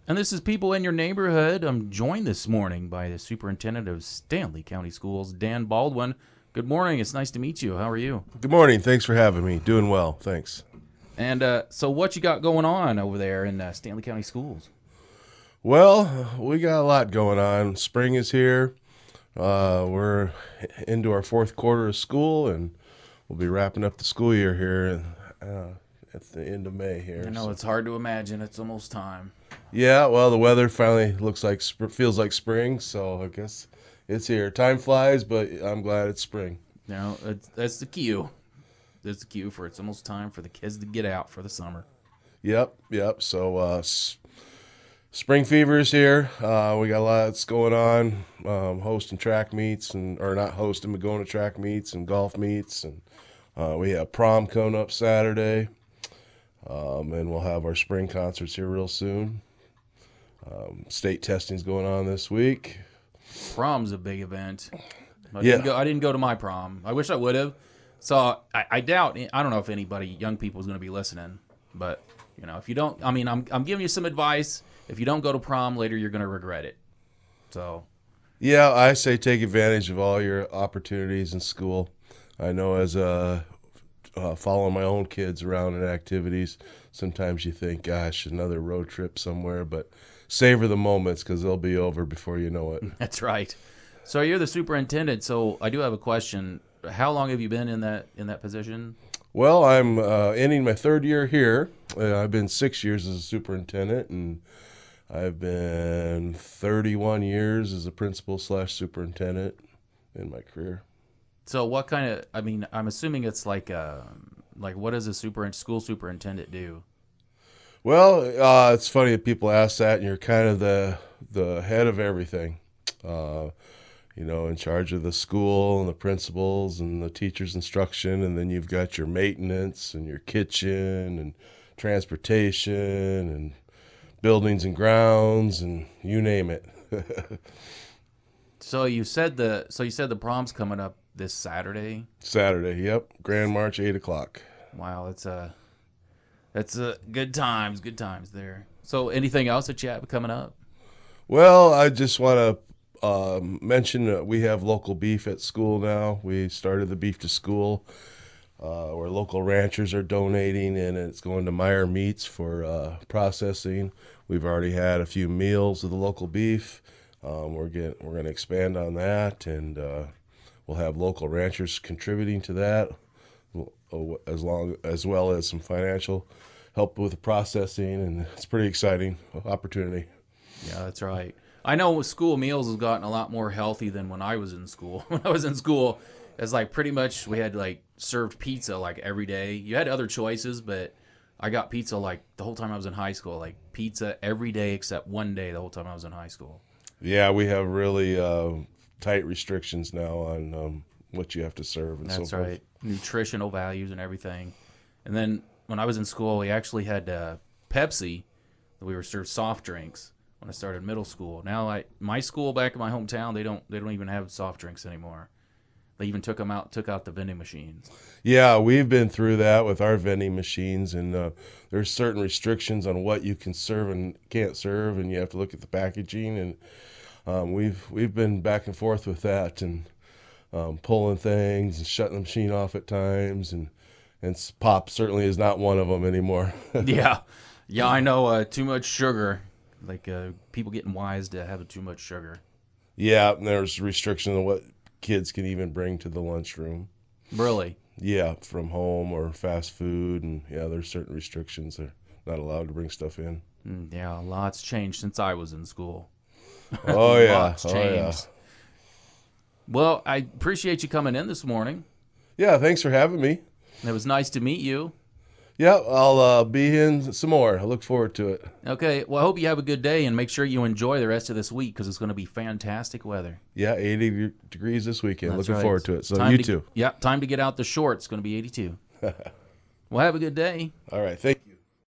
And this is People in Your Neighborhood. I'm joined this morning by the superintendent of Stanley County Schools, Dan Baldwin. Good morning. It's nice to meet you. How are you? Good morning. Thanks for having me. Doing well. Thanks. And so what you got going on over there in Stanley County Schools? Well, we got a lot going on. Spring is here. We're into our fourth quarter of school, and we'll be wrapping up the school year here at the end of May here. I know it's hard to imagine. It's almost time. Yeah, well, the weather finally feels like spring, so I guess it's here. Time flies, but I'm glad it's spring. Now, that's the cue. That's the cue for it's almost time for the kids to get out for the summer. Yep. So spring fever is here. We got a lot that's going on. Hosting track meets or not hosting, but going to track meets and golf meets, and we have prom coming up Saturday, and we'll have our spring concerts here real soon. State testing's going on this week. Prom's a big event. I Yeah. didn't go to my prom. I wish I would have. So I doubt. I don't know if anybody, young people, is going to be listening. But if you don't, I'm giving you some advice. If you don't go to prom later, you're going to regret it. So. Yeah, I say take advantage of all your opportunities in school. I know as following my own kids around in activities, sometimes you think, gosh, another road trip somewhere, but savor the moments because they'll be over before you know it. That's right. So you're the superintendent. So I do have a question. How long have you been in that position? Well, I'm ending my third year here. I've been 6 years as a superintendent, and I've been 31 years as a principal/superintendent in my career. So what kind of? I'm assuming it's like what does a school superintendent do? Well, it's funny that people ask that, and you're kind of the head of everything. In charge of the school and the principals and the teachers' instruction, and then you've got your maintenance and your kitchen and transportation and buildings and grounds and you name it. So you said the prom's coming up this Saturday. Saturday, yep. Grand March, 8:00. Wow, that's good times there. So anything else that you have coming up? Well, I just want to mention that we have local beef at school now. We started the Beef to School, where local ranchers are donating, and it's going to Meyer Meats for processing. We've already had a few meals of the local beef. We're going to expand on that, and we'll have local ranchers contributing to that, as well as some financial help with the processing, and it's a pretty exciting opportunity. Yeah, that's right. I know school meals has gotten a lot more healthy than when I was in school. When I was in school, it's like pretty much we had like served pizza like every day. You had other choices, but I got pizza like the whole time I was in high school. Like pizza every day except one day the whole time I was in high school. Yeah, we have really tight restrictions now on what you have to serve and That's so forth. right. Nutritional values and everything. And then when I was in school, we actually had Pepsi. We were served soft drinks when I started middle school. Now, my school back in my hometown, they don't even have soft drinks anymore. They even took out the vending machines. Yeah, we've been through that with our vending machines, and there's certain restrictions on what you can serve and can't serve, and you have to look at the packaging. And we've been back and forth with that, and pulling things and shutting the machine off at times, and pop certainly is not one of them anymore. Yeah, I know. Too much sugar, like people getting wise to having too much sugar. Yeah, and there's restrictions on what kids can even bring to the lunchroom. Really? Yeah, from home or fast food, and yeah, there's certain restrictions. They're not allowed to bring stuff in. Yeah, a lot's changed since I was in school. Oh yeah, Lots changed. Well, I appreciate you coming in this morning. Yeah, thanks for having me. It was nice to meet you. Yeah, I'll be in some more. I look forward to it. Okay, well, I hope you have a good day, and make sure you enjoy the rest of this week because it's going to be fantastic weather. Yeah, 80 degrees this weekend. That's Looking right. forward to it. So Time you to- too. Yeah, time to get out the shorts. It's going to be 82. Well, have a good day. All right, thank you.